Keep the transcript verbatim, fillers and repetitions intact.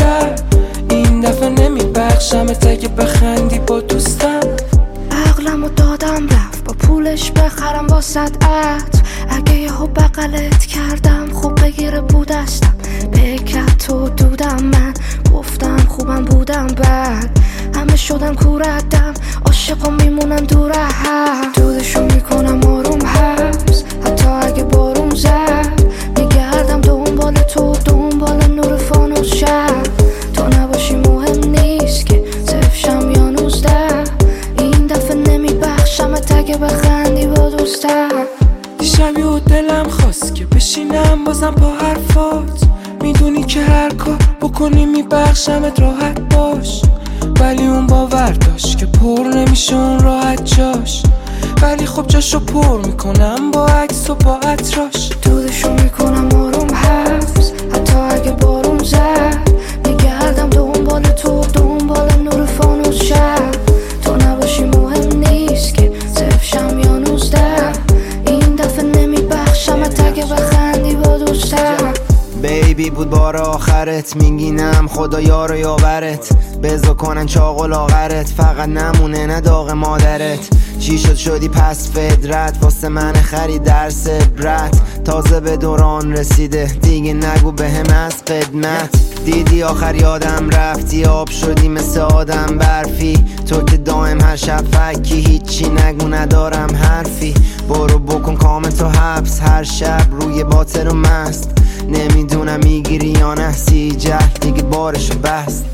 دوستم، این دفعه نمیبخشمت اگه بخندی با دوستم. عقلمو دادم رفت با پولش بخرم واسه عطر. اگه یهو بغلت کردم خوب بگیره بودستم. بکت تو دودم من گفتم خوبم بودم بعد همه شدن کوردم عاشق و میمونن دور هم. دودشو میکنم آروم حبس حتی اگه بارون زد. میگردم دنبال تو دنبال نور فانوس شب. تو نباشی مهم نیست که صرف شم یا نوزده. این دفعه نمیبخشمت اگه بخندی با دوستم. دیشب یه دلم خواست که بشینم بازم پا حرفات. میدونی که هر کار بکنی میبخشمت راحت باش. ولی اون باور داشت که پر نمیشه اون راحت جاش. ولی خب جاشو پر میکنم با عکس و با عطراش. دودشو میکنم آروم حبس حتی اگه بارون زد. میگردم دنبال تو دنبال نور فانوس شب. تو نباشی مهم نیست که صرف شم یا نوزده. این دفعه نمیبخشمت اگه بخندی با دوستم. بیبی بود بار آخرت میگینم خدا یار و یاورت. بزا کنن چاق و لاغرت فقط نمونه نداغ مادرت. چی شد شدی پس فدرت واسه من خرید درس عبرت. تازه به دوران رسیده دیگه نگو به هم از خدمت. دیدی آخر یادم رفتی آب شدی مثل آدم برفی. تو که دائم هر شب فکی هیچی نگو ندارم حرفی. برو بکن کام تو حبس هر شب روی باطر و مست. نمیدونم میگیری یا نه سی جهد دیگه بارشو بست.